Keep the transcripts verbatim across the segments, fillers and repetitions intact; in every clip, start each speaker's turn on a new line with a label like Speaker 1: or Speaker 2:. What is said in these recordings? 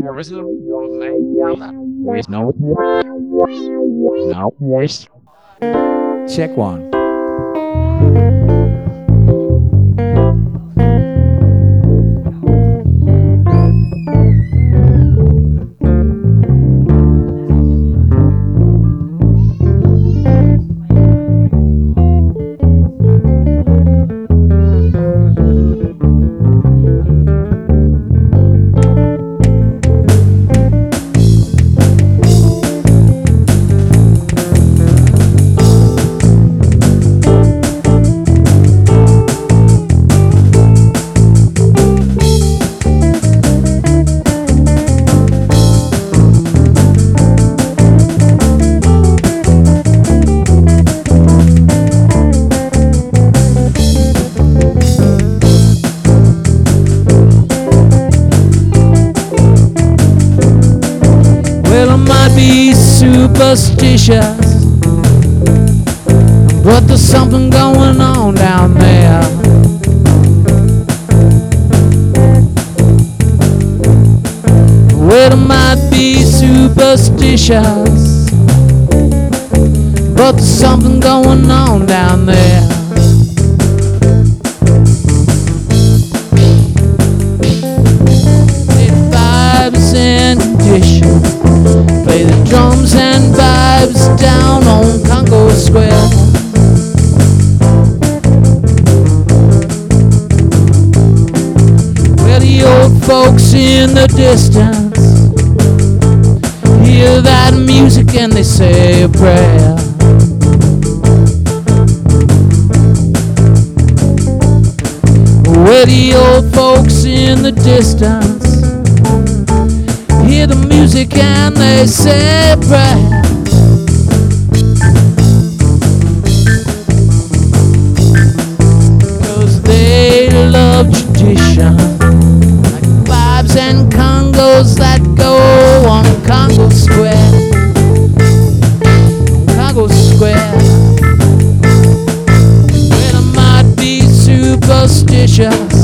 Speaker 1: No, no, voice. Check one. Superstitious, but there's something going on down there. Well, I might be superstitious, but there's something going on down there. It vibes and conditions. Play the drums and vibes down on Congo Square. Where the old folks in the distance hear that music and they say a prayer. Where the old folks in the distance hear the music and they say a prayer. Cause they love tradition, like vibes and congos that go on Congo Square. Congo Square. Well, I might be superstitious,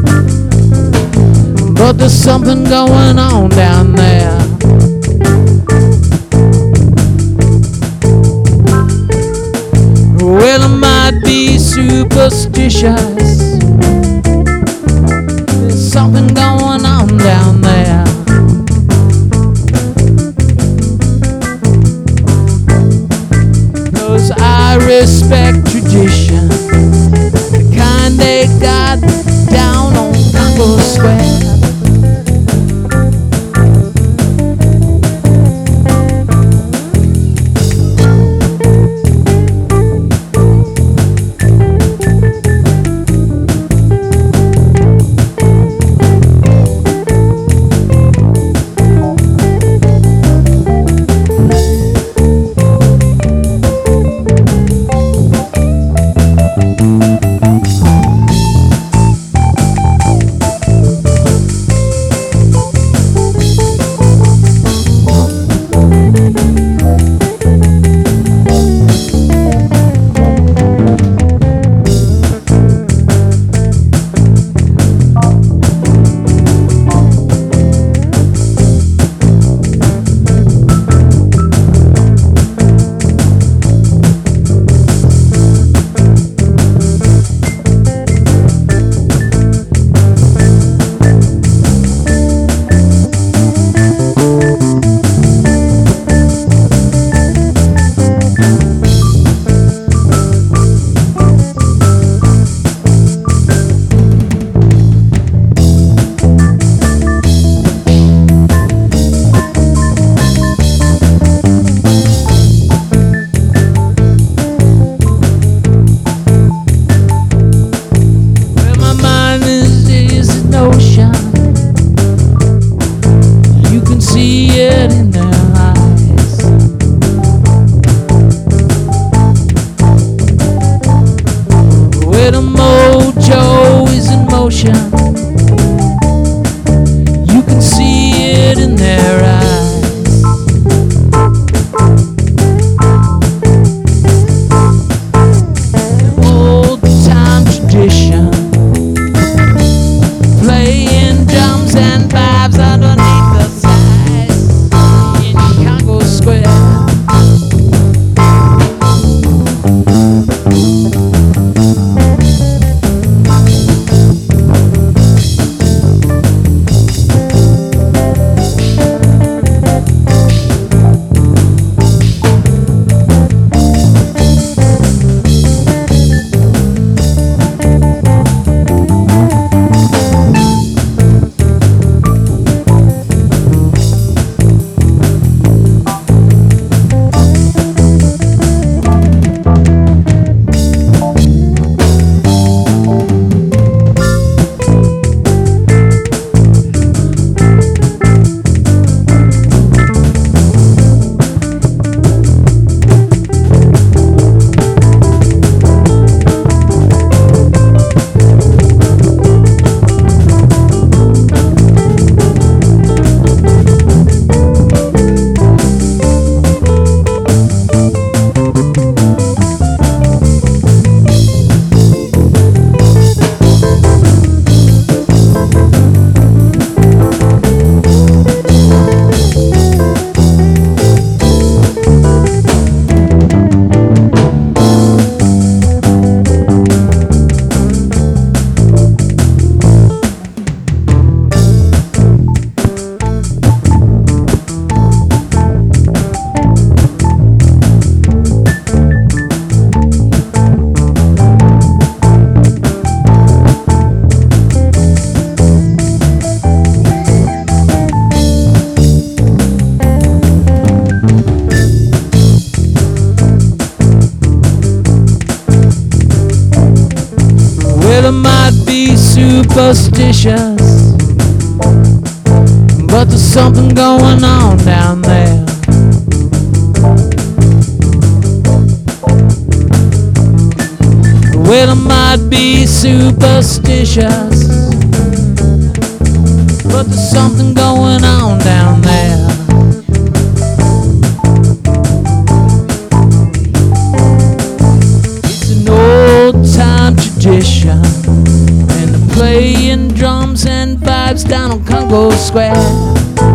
Speaker 1: but there's something going on down there. Well, I might be superstitious. There's something going on down there. Cause I respect tradition, the kind they got down on Congo Square. Playing drums and vibes underneath the sun. superstitious, but there's something going on down there. Well, I might be superstitious, but there's something going on down there. It's an old-time tradition, and they're playing drums and vibes down on Congo Square.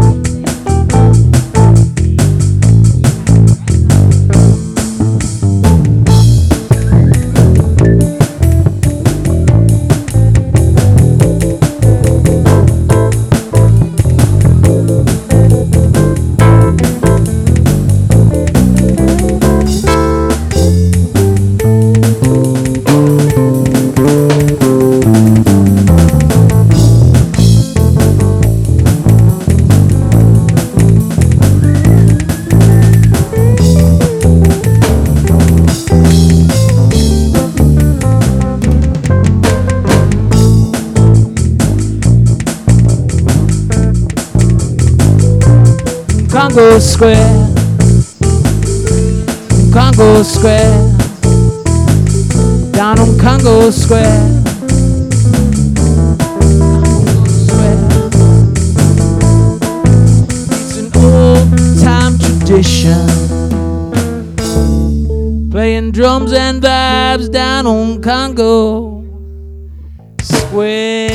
Speaker 1: Congo Square, Congo Square, down on Congo Square, Congo Square. It's an old-time tradition, playing drums and vibes down on Congo Square.